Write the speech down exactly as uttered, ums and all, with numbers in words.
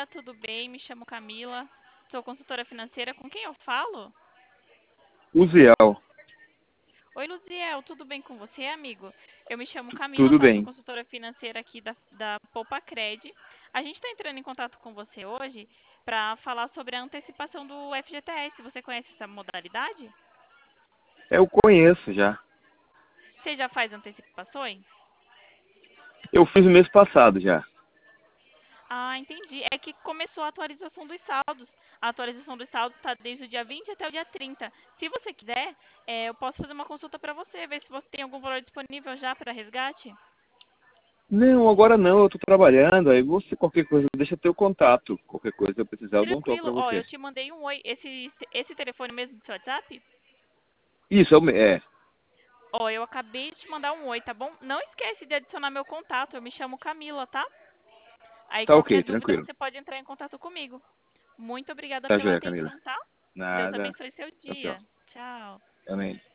dia, tudo bem? Me chamo Camila, sou consultora financeira. Com quem eu falo? Uziel, Oi, Luziel, tudo bem com você, amigo? Eu me chamo Camila, tudo tá? Sou bem. consultora financeira aqui da, da Poupa Cred. A gente está entrando em contato com você hoje para falar sobre a antecipação do F G T S. Você conhece essa modalidade? Eu conheço já. Você já faz antecipações? Eu fiz o mês passado já. Ah, entendi. É que começou a atualização dos saldos. A atualização dos saldos está desde o dia vinte até o dia trinta. Se você quiser, eh, eu posso fazer uma consulta para você, ver se você tem algum valor disponível já para resgate. Não, agora não, eu tô trabalhando. Aí você, qualquer coisa, deixa teu contato. Qualquer coisa eu precisar, eu dou um toque Tranquilo. pra Ó, eu você. te mandei um oi. Esse, esse telefone mesmo do seu WhatsApp? Isso, é. o me- é. Ó, eu acabei de te mandar um oi, tá bom? Não esquece de adicionar meu contato. Eu me chamo Camila, tá? Aí Tá ok, qualquer dúvida tranquilo. você pode entrar em contato comigo. Muito obrigada Tá pela joia, Camila. atenção, tá? Deus Nada. abençoe seu Tchau, tchau. dia. Tchau. Amém.